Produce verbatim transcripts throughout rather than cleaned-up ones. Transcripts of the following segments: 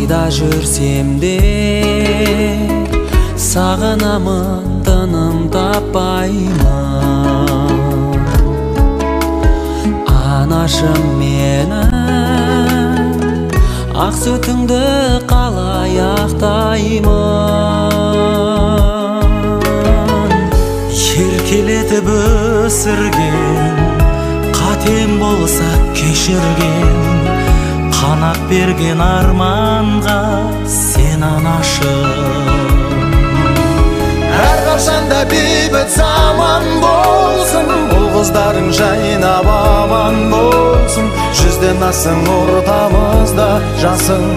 Қайда жүрсем де сағынамын, тыным таппаймын. Анашым менің, ақ сүтіңді қалай ақтаймын. Еркелетіп өсірген, қатем болса кешірген, қанат берген арманға сен анашым. Әрқашанда бейбіт заман болсын, бұл қыздарың жайнап аман болсын. Жүзден асың ортамызда жасың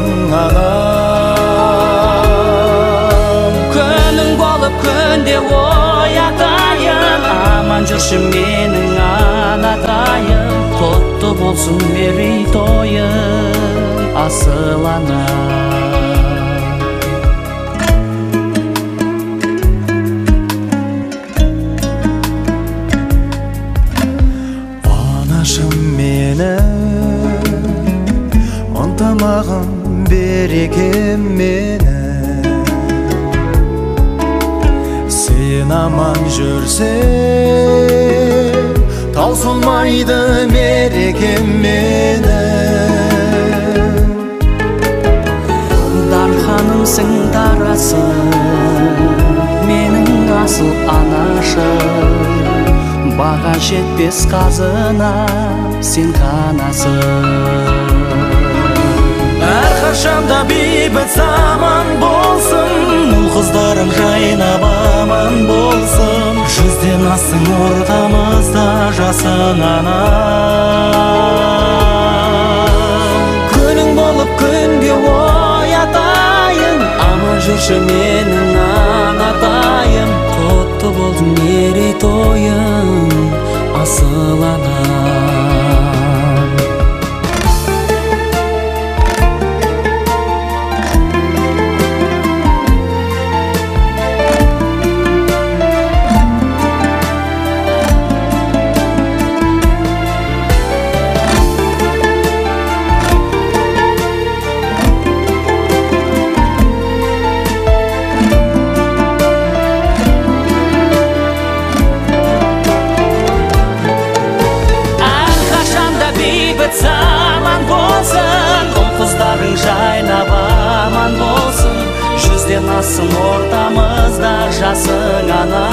анам. Күнің болып күнде оятайын, аман жүрші менің анатайым. Құтты болсын мерейтойың, асыл анам. Анашым менің, ынтымағым берекем менің. Сен аман жүрсең, таусылмайды мерекем менің. Дарханымсың тарасың, менің асыл анашым. Баға жетпес қазына сен қанасың. Әрқашанда бейбіт заман болсын, ұл қыздарың жайнап аман болсын. Жүзден асың ортамызда жасың анам. Күнің болып күнге оятайын, аман жүрші менің анатайым. Құтты болсын мерейтойың, асыл анам. Заман болсын, ұл қыздарың жайнап аман болсын. Жүзден асың ортамызда жасың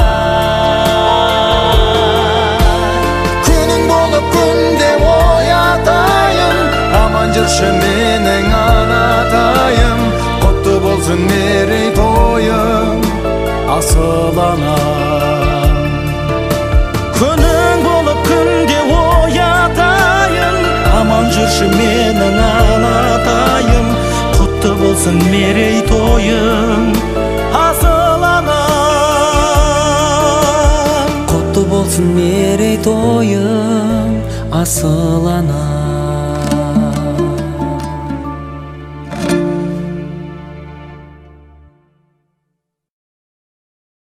анам. Күнің болып күнде оятайын, аман жүрші менің анатайым. Құтты болсын мерейтойың, асыл анам. Күнің болып күнде оятайын, аман жүрші менің анатайым. Құтты болсын мерейтойың, асыл анам. Құтты болсын мерейтойың, асыл анам.